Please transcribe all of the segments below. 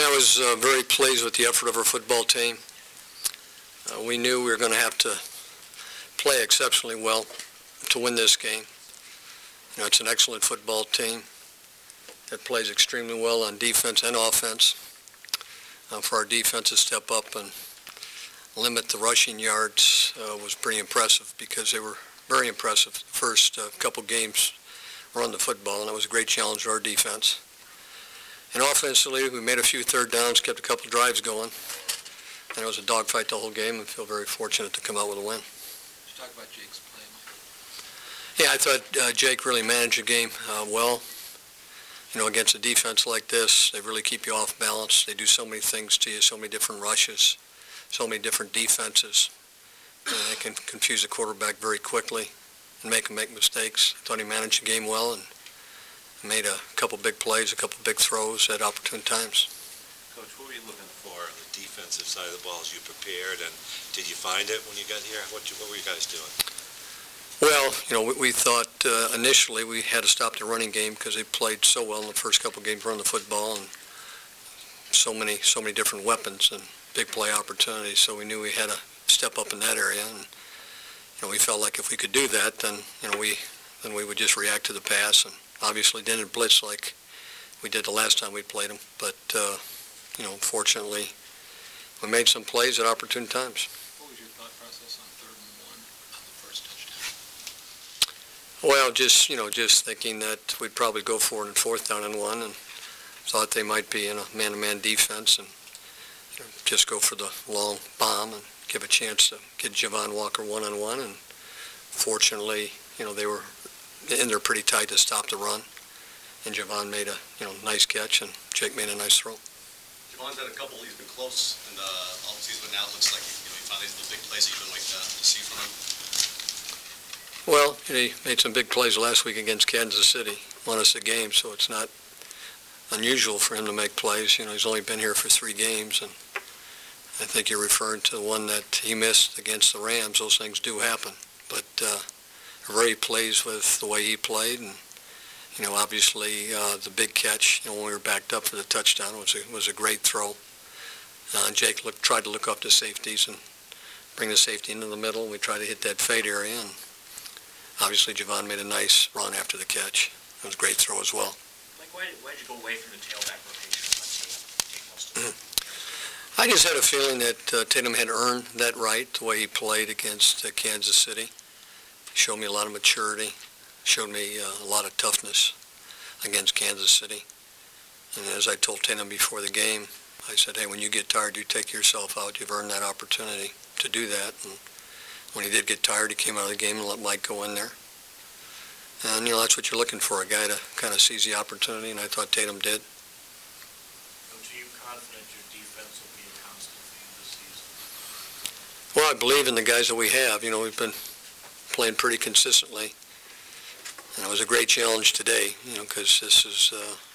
I was very pleased with the effort of our football team. We knew we were going to have to play exceptionally well to win this game. It's an excellent football team that plays extremely well on defense and offense. For our defense to step up and limit the rushing yards was pretty impressive, because they were very impressive the first couple games run the football, and it was a great challenge to our defense. And offensively, we made a few third downs, kept a couple drives going, and it was a dogfight the whole game, and feel very fortunate to come out with a win. Did you talk about Jake's play, Mike? Yeah, I thought Jake really managed the game well. Against a defense like this, they really keep you off balance. They do so many things to you, so many different rushes, so many different defenses. They can confuse the quarterback very quickly and make him make mistakes. I thought he managed the game well and made a couple big plays, a couple big throws at opportune times. Coach, what were you looking for on the defensive side of the ball as you prepared, and did you find it when you got here? What were you guys doing? Well, we thought initially we had to stop the running game, because they played so well in the first couple games running the football, and so many different weapons and big play opportunities. So we knew we had to step up in that area, and we felt like if we could do that, then we would just react to the pass, and obviously didn't blitz like we did the last time we played them. But fortunately, we made some plays at opportune times. What was your thought process on 3rd and 1 on the first touchdown? Well, just thinking that we'd probably go for it in 4th down and 1, and thought they might be in a man-to-man defense, and just go for the long bomb and give a chance to get Javon Walker one-on-one. And fortunately, they were in there pretty tight to stop the run, and Javon made a nice catch, and Jake made a nice throw. Javon's had a couple. He's been close in the offseason, but now it looks like he found these big plays that you've been waiting to see from him. Well, he made some big plays last week against Kansas City, won us the game, so it's not unusual for him to make plays. He's only been here for 3 games, and I think you're referring to the one that he missed against the Rams. Those things do happen, but I'm very pleased with the way he played, and obviously the big catch when we were backed up for the touchdown was a great throw. Jake tried to look up the safeties and bring the safety into the middle. We tried to hit that fade area, and obviously Javon made a nice run after the catch. It was a great throw as well. Mike, why did you go away from the tailback rotation and let Tatum take most of it? I just had a feeling that Tatum had earned that right, the way he played against Kansas City. He showed me a lot of maturity, showed me a lot of toughness against Kansas City. And as I told Tatum before the game, I said, hey, when you get tired, you take yourself out. You've earned that opportunity to do that. And when he did get tired, he came out of the game and let Mike go in there. And, that's what you're looking for, a guy to kind of seize the opportunity, and I thought Tatum did. Coach, are you confident your defense will be a constant theme this season? Well, I believe in the guys that we have. We've been playing pretty consistently. And it was a great challenge today, because this is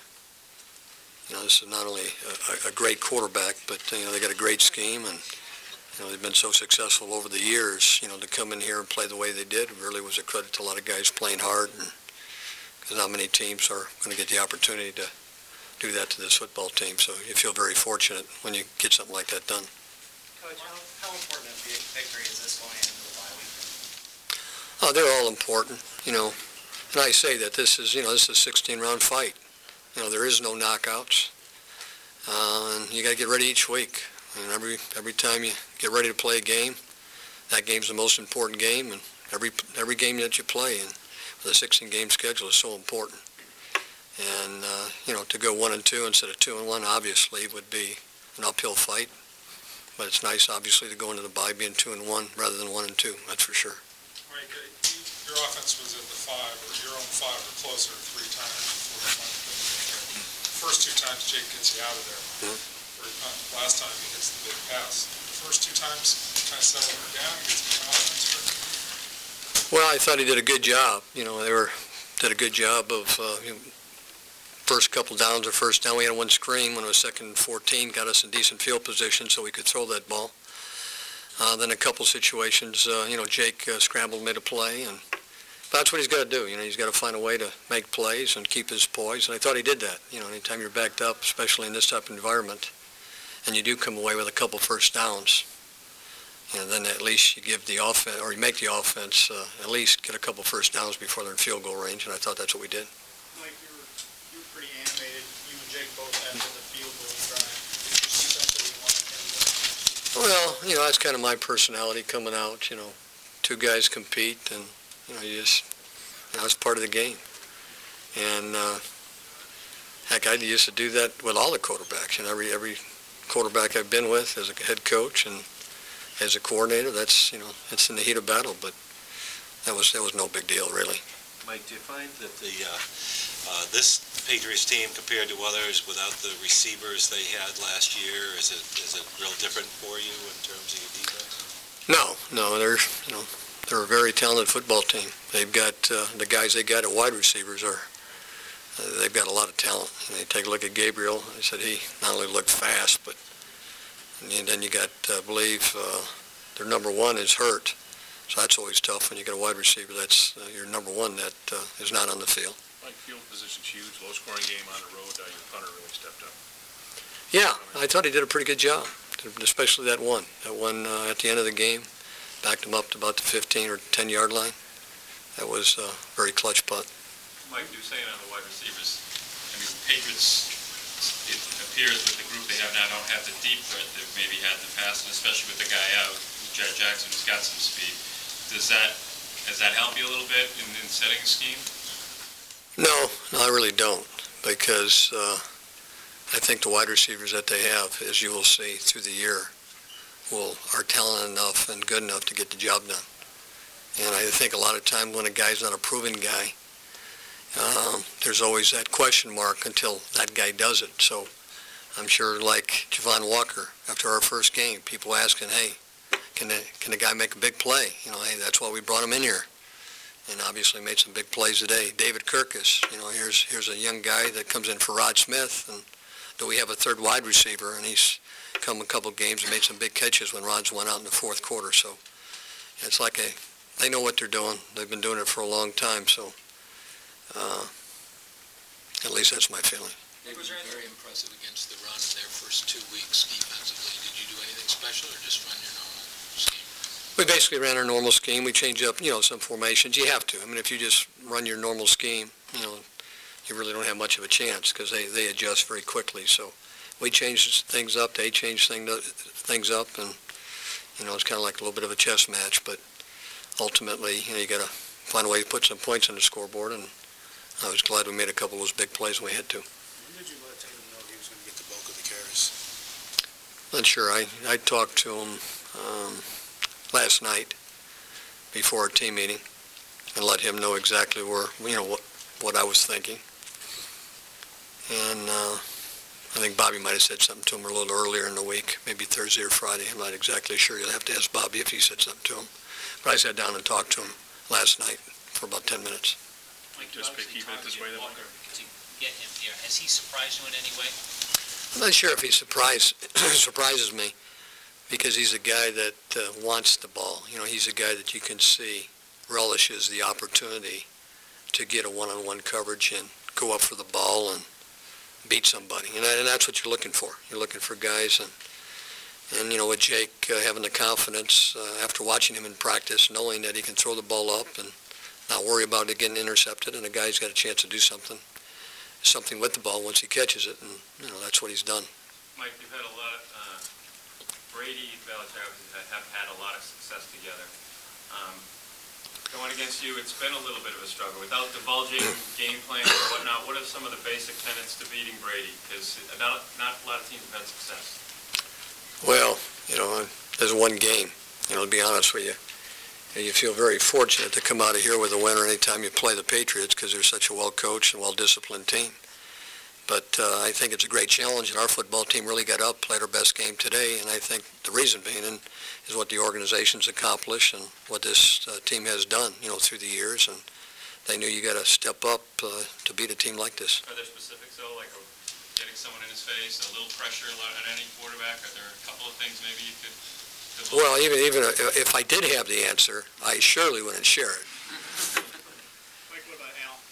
not only a great quarterback, but, they got a great scheme, and, they've been so successful over the years, to come in here and play the way they did really was a credit to a lot of guys playing hard, and because not many teams are going to get the opportunity to do that to this football team. So you feel very fortunate when you get something like that done. Coach, how important a victory is this going into the bye week? Oh, they're all important, and I say that this is a 16-round fight. There is no knockouts, and you got to get ready each week. And every time you get ready to play a game, that game's the most important game, and every game that you play, and the 16-game schedule is so important. And to go 1-2 instead of 2-1 obviously would be an uphill fight, but it's nice obviously to go into the bye being 2-1 rather than 1-2. That's for sure. All right, your offense was at the 5 or your own 5 or closer 3 times before the punt. First 2 times Jake gets you out of there. Mm-hmm. Last time he hits the big pass. The first 2 times he kind of settled her down and gets some offense. Well, I thought he did a good job. They did a good job of first couple downs or first down. We had one screen when it was 2nd and 14, got us in decent field position so we could throw that ball. Then a couple situations, Jake scrambled, made a play, and that's what he's got to do. He's got to find a way to make plays and keep his poise, and I thought he did that. Anytime you're backed up, especially in this type of environment, and you do come away with a couple first downs, and then at least you give the offense, or you make the offense at least get a couple first downs before they're in field goal range, and I thought that's what we did. Mike, you were pretty animated. You and Jake both after the field goal drive. Did you see something you wanted to Well, that's kind of my personality coming out, two guys compete, and, it's part of the game. And, heck, I used to do that with all the quarterbacks, every quarterback I've been with as a head coach and as a coordinator, that's, it's in the heat of battle, but that was no big deal, really. Mike, do you find that this Patriots team compared to others without the receivers they had last year, is it real different for you in terms of your defense? No, they're a very talented football team. They've got, the guys they got at wide receivers they've got a lot of talent. And you take a look at Gabriel, I said he not only looked fast, but and then you got, I believe, their number one is hurt. So that's always tough when you get a wide receiver that's your number one that is not on the field. Mike, field position's huge, low-scoring game on the road. Your punter really stepped up. Yeah, I thought he did a pretty good job, especially that one. At the end of the game, backed him up to about the 15 or 10-yard line. That was a very clutch punt. Mike, you were saying on the wide receivers, Patriots, it appears with the group they have now, don't have the deep threat they've maybe had in the past, and especially with the guy out, Jet Jackson, who's got some speed. Does that help you a little bit in setting a scheme? No, I really don't, because I think the wide receivers that they have, as you will see through the year, are talented enough and good enough to get the job done. And I think a lot of times when a guy's not a proven guy, there's always that question mark until that guy does it. So I'm sure, like Javon Walker, after our first game, people asking, hey, can the guy make a big play? Hey, that's why we brought him in here. And obviously made some big plays today. David Kirkus, here's a young guy that comes in for Rod Smith, and though we have a third wide receiver, and he's come a couple games and made some big catches when Rod's went out in the fourth quarter. So it's like they know what they're doing. They've been doing it for a long time, so at least that's my feeling. They were very impressive against the run in their first 2 weeks defensively. Did you do anything special or just run your normal scheme? We basically ran our normal scheme. We changed up, some formations. You have to. If you just run your normal scheme, you really don't have much of a chance because they adjust very quickly. So we changed things up. They changed things up, and, it's kind of like a little bit of a chess match. But ultimately, you got to find a way to put some points on the scoreboard, and I was glad we made a couple of those big plays when we had to. When did you let Tatum know he was going to get the bulk of the carries? Not sure. I talked to him last night before our team meeting and let him know exactly what I was thinking. And I think Bobby might have said something to him a little earlier in the week, maybe Thursday or Friday. I'm not exactly sure. You'll have to ask Bobby if he said something to him. But I sat down and talked to him last night for about 10 minutes. Mike, just keep it this way, then, Mike? To get him here, has he surprised you in any way? I'm not sure if he surprises me, because he's a guy that wants the ball. He's a guy that you can see relishes the opportunity to get a one-on-one coverage and go up for the ball and beat somebody. And that's what you're looking for. You're looking for guys, and with Jake having the confidence after watching him in practice, knowing that he can throw the ball up and not worry about it getting intercepted, and a guy's got a chance to do something with the ball once he catches it, and that's what he's done. Mike, you've had a lot. Brady and Belichick have had a lot of success together. Going against you, it's been a little bit of a struggle. Without divulging game plans or whatnot, what are some of the basic tenets to beating Brady? Because not a lot of teams have had success. Well, there's one game. To be honest with you, you feel very fortunate to come out of here with a winner anytime you play the Patriots because they're such a well-coached and well-disciplined team. But I think it's a great challenge, and our football team really got up, played our best game today, and I think the reason being is what the organization's accomplished and what this team has done, through the years, and they knew you got to step up to beat a team like this. Are there specifics, though, like getting someone in his face, a little pressure on any quarterback? Are there a couple of things maybe you could develop? Well, even if I did have the answer, I surely wouldn't share it. Mike, what about Al?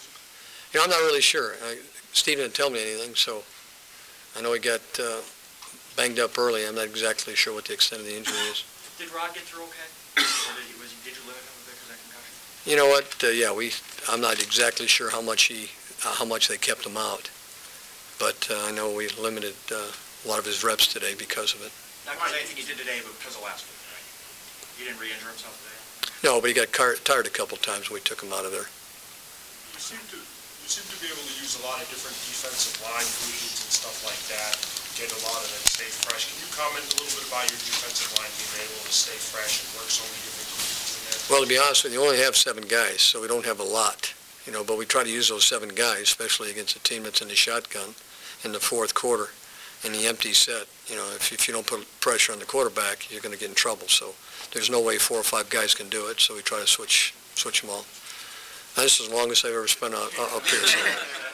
I'm not really sure. Steve didn't tell me anything, so I know he got banged up early. I'm not exactly sure what the extent of the injury is. Did Rod get through okay? Or did you limit him a bit because of that concussion? You know what? Yeah, I'm not exactly sure how much they kept him out, but I know we limited a lot of his reps today because of it. Not because anything he did today, but because of last week, right? He didn't re-injure himself today? No, but he got tired a couple times when we took him out of there. You seem to be able to use a lot of different defensive line groupings and stuff like that, get a lot of them stay fresh. Can you comment a little bit about your defensive line being able to stay fresh and work so many different groupings in there? Well, to be honest with you, we only have 7 guys, so we don't have a lot, but we try to use those 7 guys, especially against a team that's in the shotgun in the fourth quarter, in the empty set. If you don't put pressure on the quarterback, you're going to get in trouble. So there's no way 4 or 5 guys can do it, so we try to switch them all. This is the longest I've ever spent up here. So.